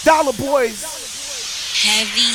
Dollar Boys. Heavy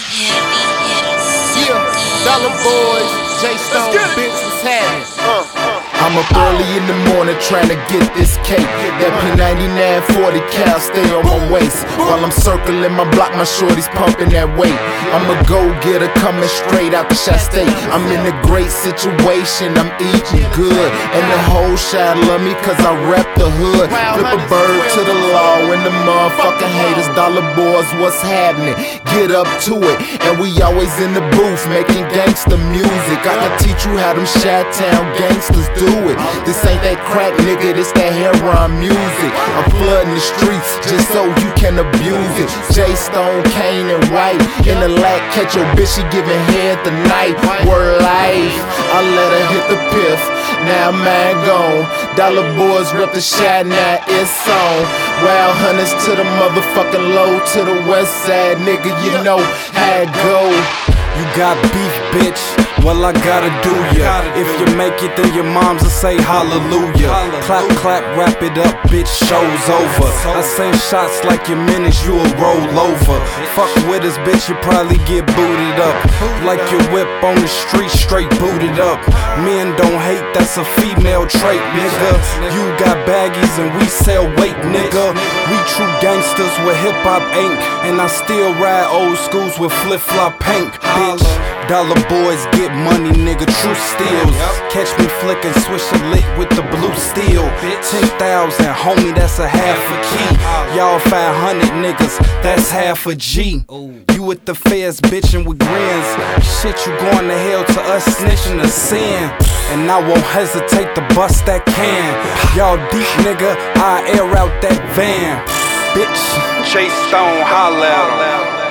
hitters. Yeah, Dollar Boys. J Stone, bitch, what's happening? I'm up early in the morning trying to get this cake. That P99 40 cal stay on my waist. While I'm circling my block, my shorties pumping that weight. I'm a go-getter coming straight out the Shasta. I'm in a great situation, I'm eating good. And the whole shot love me cause I rep the hood. Flip a bird to the law and the motherfucking haters. Dollar Boys, what's happening? Get up to it. And we always in the booth making gangster music. I can teach you how them Chi-Town gangsters do it. This ain't that crack, nigga, this that heroin music. I'm flooding the streets just so you can abuse it. J Stone, Kane, and White in the lack, catch your bitch, she giving head tonight. Word life, I let her hit the piff. Now man gone. Dollar Boys rep the shot, now it's on. Wild hunters to the motherfucking low, to the west side, nigga, you know how it go. You got beef, bitch, well I gotta do ya. If you make it, then your moms will say hallelujah. Clap, clap, wrap it up, bitch, show's over. I send shots like your minutes, you'll roll over. Fuck with us, bitch, you probably get booted up. Like your whip on the street, straight booted up. Men don't hate, that's a female trait, nigga. You got baggies and we sell weight, nigga. We true gangsters with hip-hop ink. And I still ride old schools with flip-flop paint, bitch. Dollar Boys get money, nigga, true steals. Catch me flicking, swish a lick with the blue steel. 10,000, homie, that's a half a key. Y'all 500 niggas, that's half a G. You with the feds bitching with grins. Shit, you going to hell to us snitching a sin. And I won't hesitate to bust that can. Y'all deep, nigga, I air out that van. Bitch, J Stone, holla at 'em.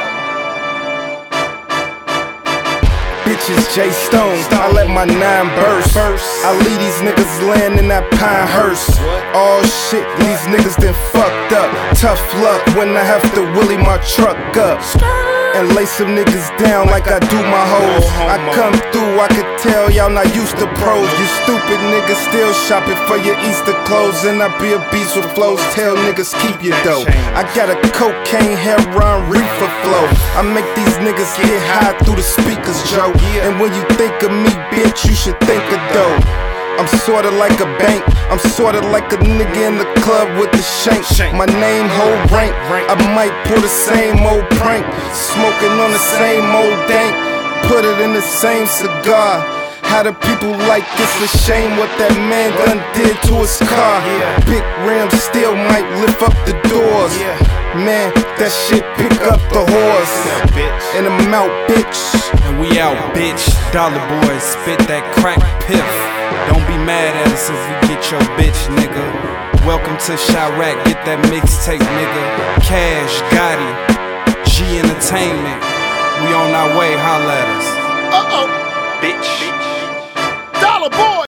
Bitches J Stone, I let my 9 burst. I leave these niggas laying in that pine hearse. Oh shit, these niggas done fucked up. Tough luck when I have to willy my truck up and lay some niggas down like I do my hoes. I come through, I could tell y'all not used to pros. You stupid niggas still shopping for your Easter clothes. And I be a beast with flows, tell niggas keep your dough. I got a cocaine, heroin, reefer flow. I make these niggas get high through the speakers, Joe. And when you think of me, bitch, you should think of dough. I'm sorta like a bank, I'm sorta like a nigga in the club with the shank. My name, whole rank, I might pull the same old prank. Smoking on the same old dank, put it in the same cigar. How the people like this, a shame what that man done did to his car. Big rims still might lift up the doors. Man, that shit pick up the horse. And I'm out, bitch. And we out, bitch. Dollar Boys spit that crack piff. Don't be mad at us if we get your bitch, nigga. Welcome to Chirac, get that mixtape, nigga. Cash, Gotti, G Entertainment. We on our way, holla at us. Bitch. Dollar Boy.